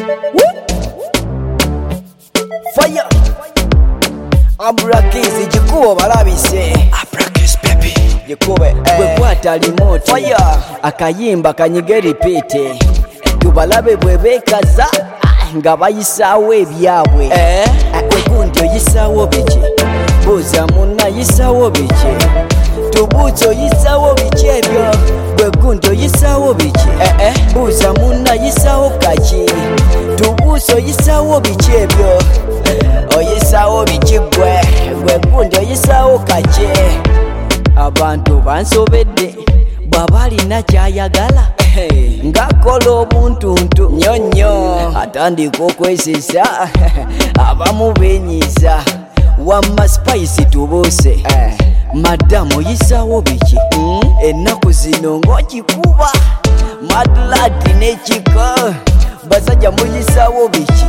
Fire. Abrakizi jikuwa balabise. Abrakiz baby. Jikube bwekwata remote. Fire. Akayimba kanyige repeat. Tubalabe bwebekaza nga bayisawo ebyabwe. Gwekundi oyisawo biki? Buuza munna yisawo biki? Tubuuza oyisawo biki ebyo? Gwekundi oyisawo biki? Buuza munna yisawo kaki? Tubuuza oyisawo biki ebyo? Oyisawo biki gwe? Gwekundi oyisawo kaki? Abantu bansobedde bw'aba alina kyayagala ng'akola obuntuntu nnyonnyo atandika okwesesa abamu beenyiisa wamma spice tubuuse madamu oyisawo biki? Ennaku zino ng'okikuba madlati n'ekiko basajja muyisawo biki?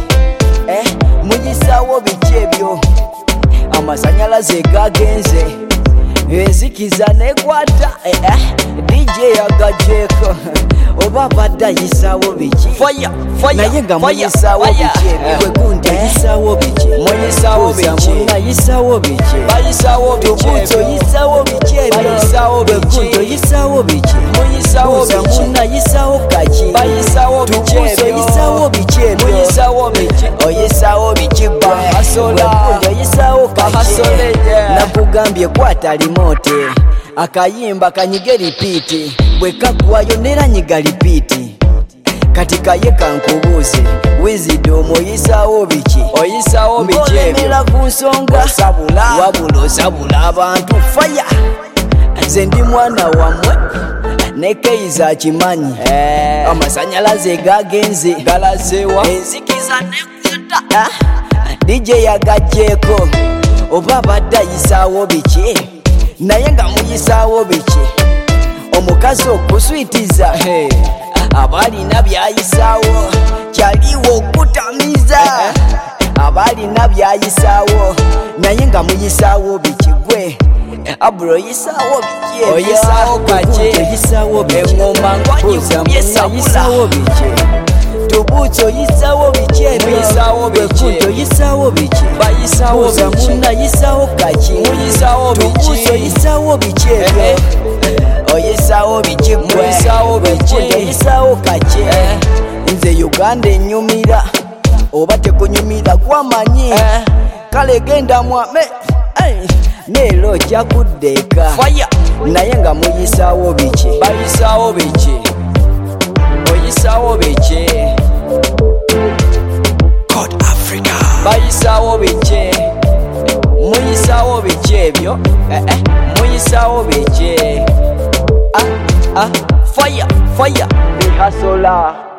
Muyisawo biki ebyo? Amasanyalaze gagenze enzikiza nekwata DJ yagajeeko oba abadde ayisawo biki? Naye nga muyisawo biki? Gwekundi oyisawo biki? Muyisawo biki? Munna ayisawo biki? Bayisawo biki? Tubuuza oyisawo biki ebyo? Bayisawo biki? Gwekundi oyisawo biki? Muyisawo Buuza biki? munna ayisawo kaki? Bayisawo biki Tubuuza ebyo? oyisawo biki ebyo? Muyisawo biki? Oyisawo biki gwe? Bahasola. Gwekundi oyisawo kaki? Bahasoleje. Nakugambye kwata remote akayimba kanyige repeat bwe kaggwayo neranyiga repeat kati kaye kankubuuze Wisdom oyisawo biki? Oyisawo biki ebyo? Ng'olemera ku nsonga wabula osabula abantu fire. Nze ndi mwana wammwe ne Keiza akimanyi amasanyalaze gagenze Galazewa. enzikiza nekwata DJ yagajeeko oba abadde ayisawo biki? Naye nga muyisawo biki? Omukazi okuswitiza abalina byayisawo kyaliwo okutamiza abalina byayisawo naye nga muyisawo biki gwe? Abro oyisawo biki ebyo? Oyisawo kaki? Oyisawo biki? Engoma ng'ogikubye sabula. Oyisawo biki? Tubuuza oyisawo biki ebyo? Muyisawo biki? Gwekundi oyisawo biki? Bayisawo Buuza biki? munna ayisawo kaki? Muyisawo biki? Tubuuza oyisawo biki ebyo? Oyisawo biki gwe? Muyisawo biki? Gwekundi oyisawo kaki? Nze Uganda ennyumira oba tekunyumira gwamanyi kale genda mwame neero ojja kuddeeka naye nga muyisawo biki? Bayisawo biki? Oyisawo biki? God Africa. Bayisawo biki? Muyisawo biki ebyo? Muyisawo biki? Fire. Bihasola.